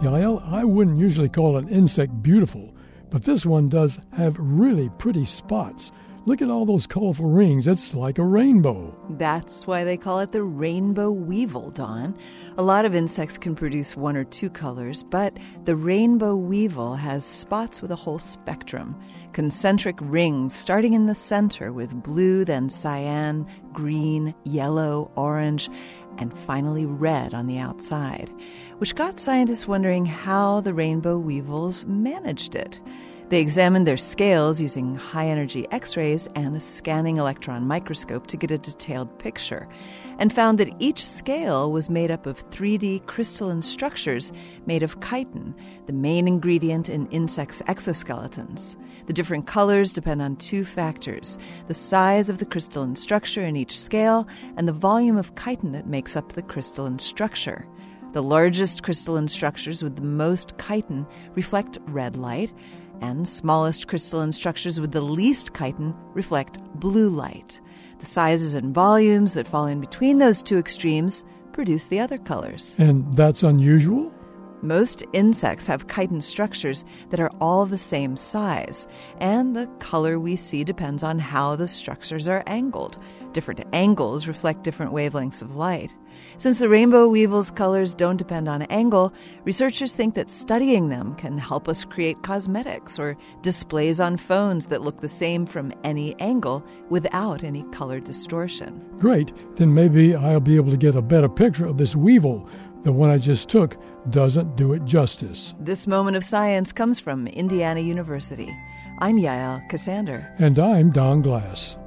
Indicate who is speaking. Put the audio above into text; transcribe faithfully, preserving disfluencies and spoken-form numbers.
Speaker 1: Yael, I wouldn't usually call an insect beautiful, but this one does have really pretty spots. Look at all those colorful rings. It's like a rainbow.
Speaker 2: That's why they call it the rainbow weevil, Don. A lot of insects can produce one or two colors, but the rainbow weevil has spots with a whole spectrum. Concentric rings starting in the center with blue, then cyan, green, yellow, orange, and finally red on the outside, which got scientists wondering how the rainbow weevils managed it. They examined their scales using high-energy X-rays and a scanning electron microscope to get a detailed picture, and found that each scale was made up of three D crystalline structures made of chitin, the main ingredient in insects' exoskeletons. The different colors depend on two factors: the size of the crystalline structure in each scale and the volume of chitin that makes up the crystalline structure. The largest crystalline structures with the most chitin reflect red light, and smallest crystalline structures with the least chitin reflect blue light. The sizes and volumes that fall in between those two extremes produce the other colors.
Speaker 1: And that's unusual?
Speaker 2: Most insects have chitin structures that are all the same size, and the color we see depends on how the structures are angled. Different angles reflect different wavelengths of light. Since the rainbow weevil's colors don't depend on angle, researchers think that studying them can help us create cosmetics or displays on phones that look the same from any angle without any color distortion.
Speaker 1: Great. Then maybe I'll be able to get a better picture of this weevil. The one I just took doesn't do it justice.
Speaker 2: This moment of science comes from Indiana University. I'm Yael Cassander.
Speaker 1: And I'm Don Glass.